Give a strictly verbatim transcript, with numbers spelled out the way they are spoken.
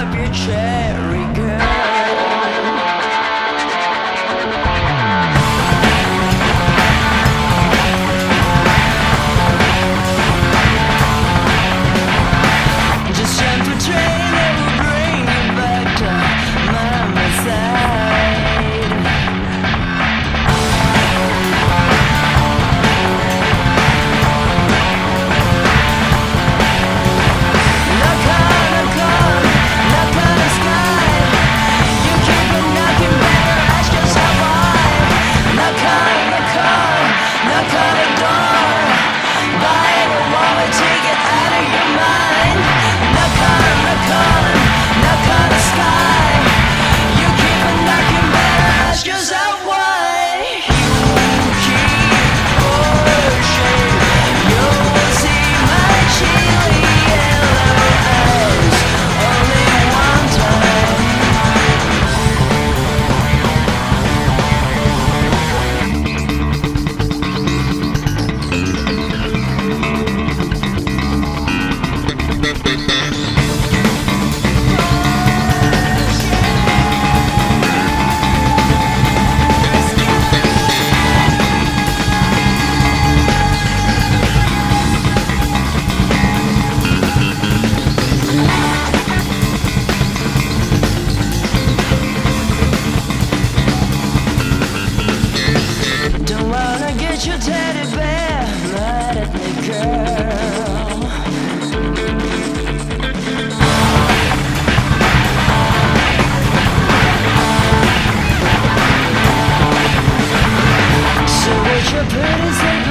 up your cherry girl. Just jump a train that will bring you back to mama's side. Knock on, knock on, knock on the sky. You keep on knocking, better ask yourself why. Knock on, knock on, knock on the door. Buy the wallet, take it out of your mind. Knock on, knock on, knock on the sky. You keep on knocking, better ask yourself why. You keep pushing, you'll see my chilly yellow eyes only one time. Don't wanna get your teddy bear mad at me, girl. So with your pretty